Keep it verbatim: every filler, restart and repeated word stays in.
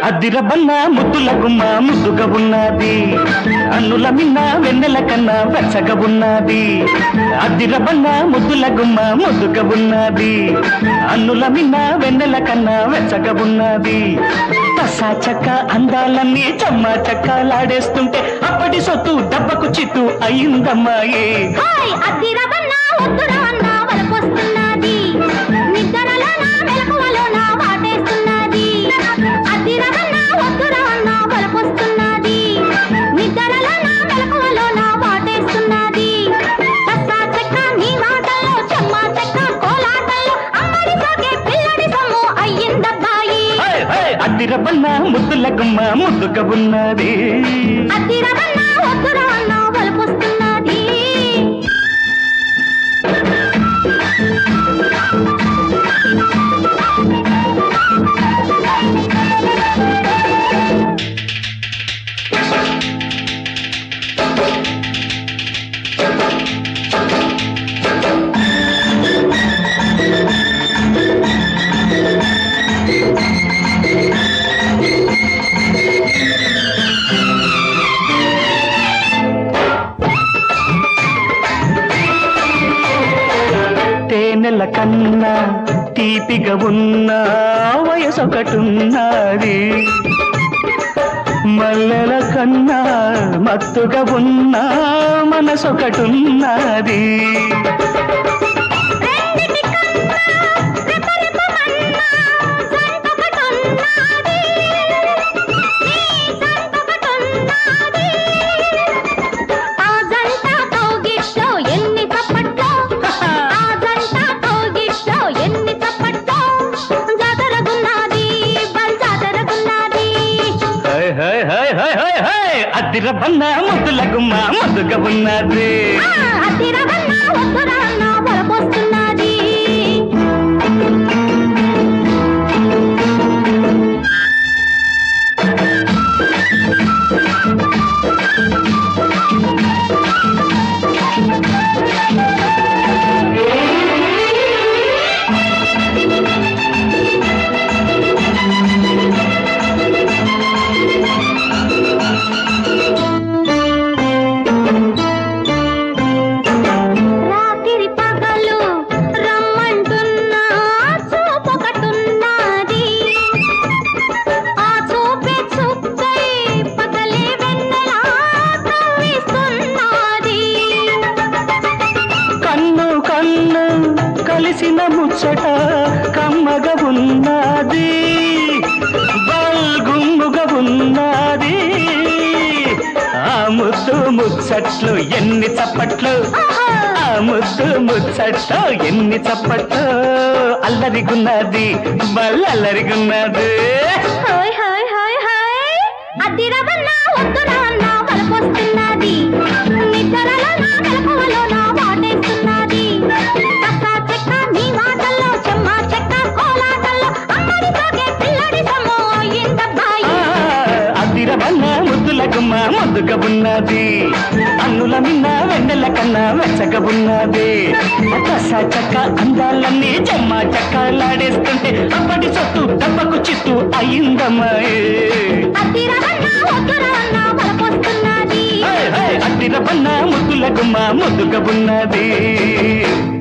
అద్దిరబన్న ముద్దుల గుమ్మ ముద్దుగా ఉన్నది, అన్నుల మిన్న వెన్నెల కన్నా వెచ్చగా ఉన్నది. అద్దిరబన్న ముద్దుల గుమ్మ ముద్దుగా ఉన్నది, అన్నుల మిన్న వెన్నెల కన్నా వెచ్చగా ఉన్నది. తసా చక్క అందాలన్నీ చమ్మ చక్కలాడేస్తుంటే అప్పటి సొత్తు దెబ్బకు చిత్తు అయిందమ్మాయి. అద్దిరబన్న ముద్దుల గుమ్మ ముద్దుగా ఉన్నది. తేనెల కన్నా తీపిగా ఉన్న వయసొకటున్నది, మల్లెల కన్నా మత్తుగా ఉన్న మనసొకటున్నది. అద్దిరబన్న ముద్దుల గుమ్మ ముద్దుగా ఉన్నది. కలిసిన ముచ్చట కమ్మగా ఉన్నది, బల్గుమ్ముగా ఉన్నది. ఆ ముద్దు ముచ్చట్లు ఎన్ని చప్పట్లు, ఆ ముద్దు ముచ్చట్లు ఎన్ని చప్పట్లు. అల్లరిగున్నది బల్లల్లరిగున్నది. అద్దిరబన్న వద్దురా నా వలపొస్తున్నది, నిద్రలో నా మెలకువలో నా వాటేస్తున్నది. అద్దిరబన్న ముద్దుల గుమ్మ ముద్దుగా ఉన్నది, అన్నుల మిన్న వెన్నెల కన్నా వెచ్చగా ఉన్నది. తసా చక్క అందాలన్నీ జమ్మ చక్కలాడేస్తుంటే అప్పటి సొత్తు దెబ్బకు చిత్తు అయిందమ్మాయి. అద్దిరబన్న ముద్దుల గుమ్మ ముద్దుగా ఉన్నది.